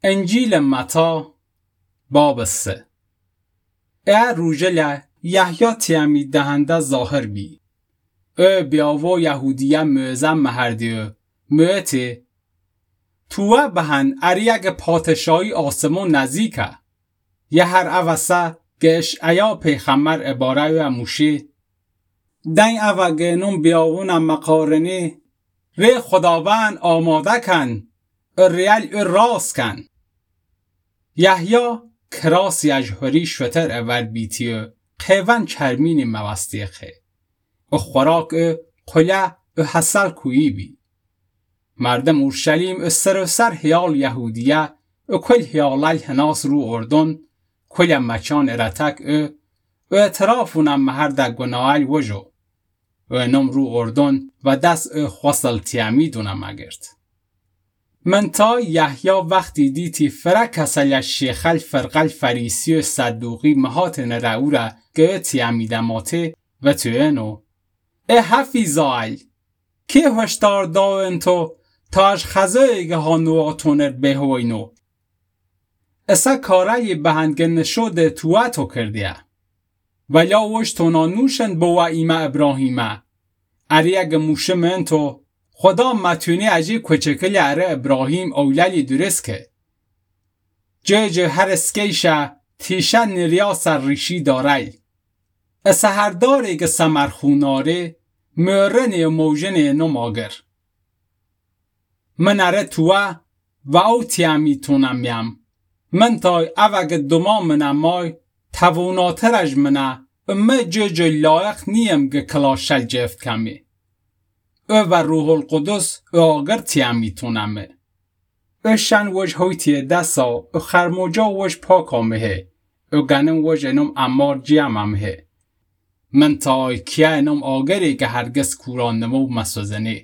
انجیل متی باب 3. ای روژل یحیی تیامید دهنده ظاهر بی. ای بیاو یهودیه موزم مهردیو مویتی. توه بهن اریگ پادشاهی آسمون نزیکه. یه هر اوسه گش ایا پیغمبر عباره و موشی. دین اوه گنوم بیاوون مقارنی. ری خداوند آماده کن. ریال راست کن. یحیی کراس یجهری شتر اول بیتیو قیوان چرمین موستیخه. او خوراک قله او حسل کویی بی. مردم اورشلیم او سر هیال یهودیه او کل هیالای هناس رو اردن کل مچان ارتک او اعترافونم مهرد گناهی وجو. او انم رو اردن و دست او خواستل تیامیدونم اگرد. من تا یحیی وقتی دیتی فرکسل شیخل فرقل فریسی و صدوقی مهاتن رعورا گه تیامیدماته و توینو. ای حفیظای که هشتار داون تو تاج خزایگه ها نواتونر بهوینو. اسا کارای بهنگن شده تواتو کردیه. ولی وش تونانوشن بوا ایمه ابراهیمه. اریگ موشه من تو خدا متونی اجی کوچکلی اره ابراهیم اولالی درست که. جه هر اسکیشه تیشه نریا سر ریشی داری. اسا هر داره که سمرخوناره مورن موجن نم آگر. من اره توه و او تیامیتونم میم. من تای اوگ دوما منم مای تواناترج منه امه جه لایق نیم که کلاشل جفت کمی. او و روح القدس او آگر تیامیتونمه. او شن وجه هایتیه دستا او خرموجا وجه پاکامه. او گنم وجه انم امار جیاممه. من تای کیا انم آگری که هرگز کوران نمو مسوزنه.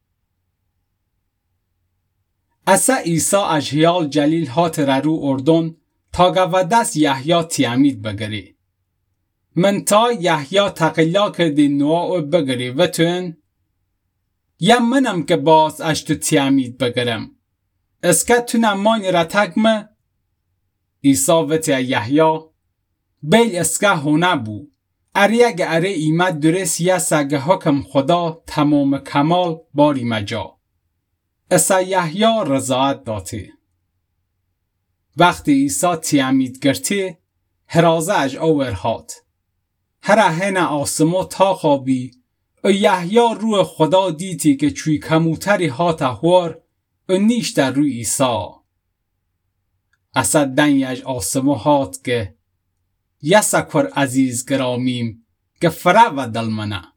اسا عیسی اجهیال جلیل هات رو اردن تا گوه دست یحیی تیامید بگری. من تا یحیی تقلا کردی نوا او بگری و تون یا منم که باز اشتو تیامید بگرم. اسکه تونم مانی را تگمه؟ عیسی و تی یحیی بیل اسکه هونه بو. اریگ اره ایمد درست یه سگه حکم خدا تمام کمال باری مجا. اسا یحیی رضایت داته. وقتی عیسی تیامید گرتی هرازه اج اوور هات. هر هن آسمو تا خوابی او یحیی روح خدا دیتی که چوی کموتری هات هور او نیش در روی عیسی. اسا دنیج آسمو هات که یسکر عزیز گرامیم که فرا و دل منه.